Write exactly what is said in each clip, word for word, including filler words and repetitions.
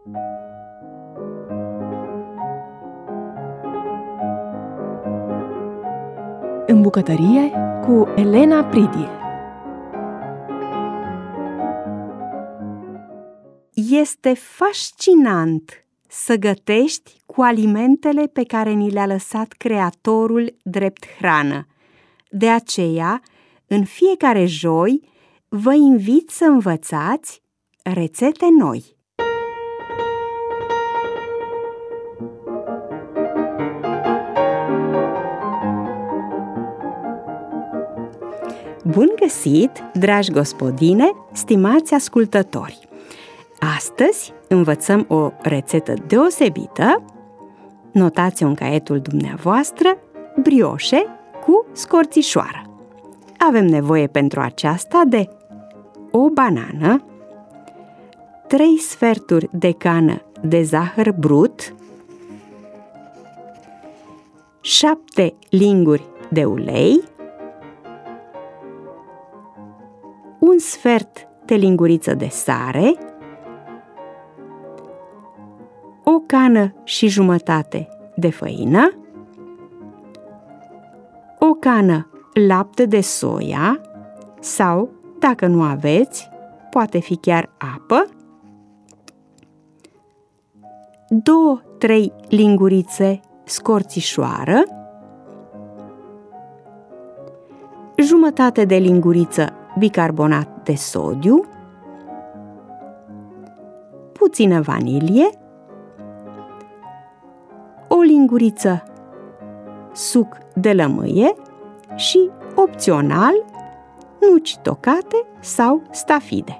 În bucătărie cu Elena Pridie. Este fascinant să gătești cu alimentele pe care ni le-a lăsat Creatorul drept hrană. De aceea, în fiecare joi, vă invit să învățați rețete noi. Bun găsit, dragi gospodine, stimați ascultători! Astăzi învățăm o rețetă deosebită. Notați-o în caietul dumneavoastră, brioșe cu scorțișoară. Avem nevoie pentru aceasta de o banană, trei sferturi de cană de zahăr brut, șapte linguri de ulei, un sfert de linguriță de sare, o cană și jumătate de făină, o cană lapte de soia sau, dacă nu aveți, poate fi chiar apă, două-trei lingurițe scorțișoară, jumătate de linguriță bicarbonat de sodiu, puțină vanilie, o linguriță suc de lămâie și, opțional, nuci tocate sau stafide.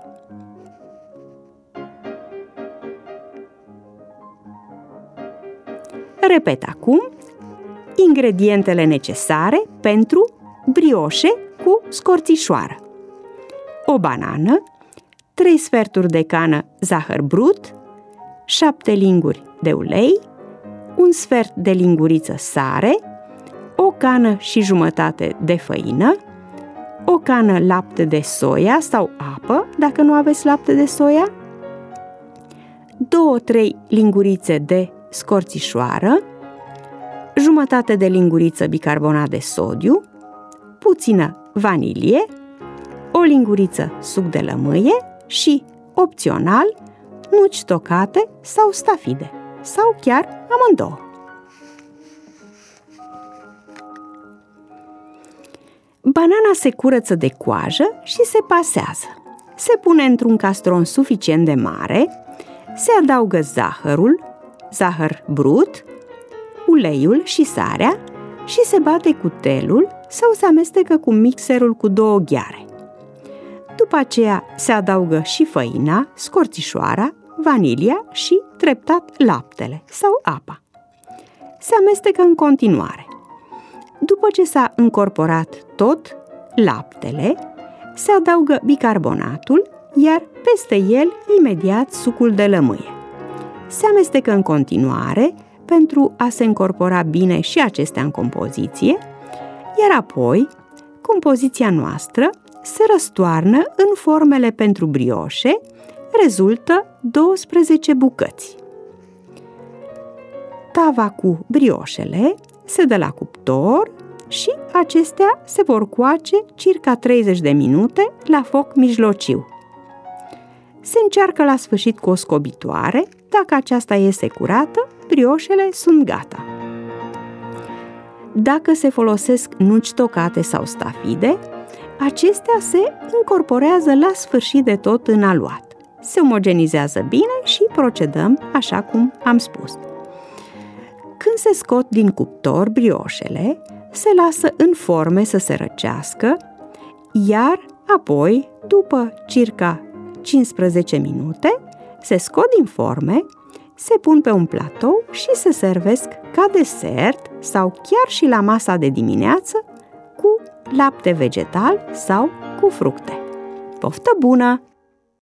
Repet acum ingredientele necesare pentru brioșe cu scorțișoară: o banană, trei sferturi de cană zahăr brut, șapte linguri de ulei, un sfert de linguriță sare, o cană și jumătate de făină, o cană lapte de soia sau apă, dacă nu aveți lapte de soia, două-trei lingurițe de scorțișoară, jumătate de linguriță bicarbonat de sodiu, puțină vanilie, o linguriță suc de lămâie și, opțional, nuci tocate sau stafide, sau chiar amândouă. Banana se curăță de coajă și se pasează. Se pune într-un castron suficient de mare, se adaugă zahărul, zahăr brut, uleiul și sarea și se bate cu telul sau se amestecă cu mixerul cu două gheare. După aceea se adaugă și făina, scorțișoara, vanilia și, treptat, laptele sau apa. Se amestecă în continuare. După ce s-a încorporat tot laptele, se adaugă bicarbonatul, iar peste el imediat sucul de lămâie. Se amestecă în continuare pentru a se încorpora bine și acestea în compoziție, iar apoi compoziția noastră se răstoarnă în formele pentru brioșe, rezultă douăsprezece bucăți. Tava cu brioșele se dă la cuptor și acestea se vor coace circa treizeci de minute la foc mijlociu. Se încearcă la sfârșit cu o scobitoare. Dacă aceasta iese curată, brioșele sunt gata. Dacă se folosesc nuci tocate sau stafide, acestea se incorporează la sfârșit de tot în aluat. Se omogenizează bine și procedăm așa cum am spus. Când se scot din cuptor brioșele, se lasă în forme să se răcească, iar apoi, după circa cincisprezece minute, se scot din forme, se pun pe un platou și se servesc ca desert sau chiar și la masa de dimineață cu lapte vegetal sau cu fructe. Poftă bună!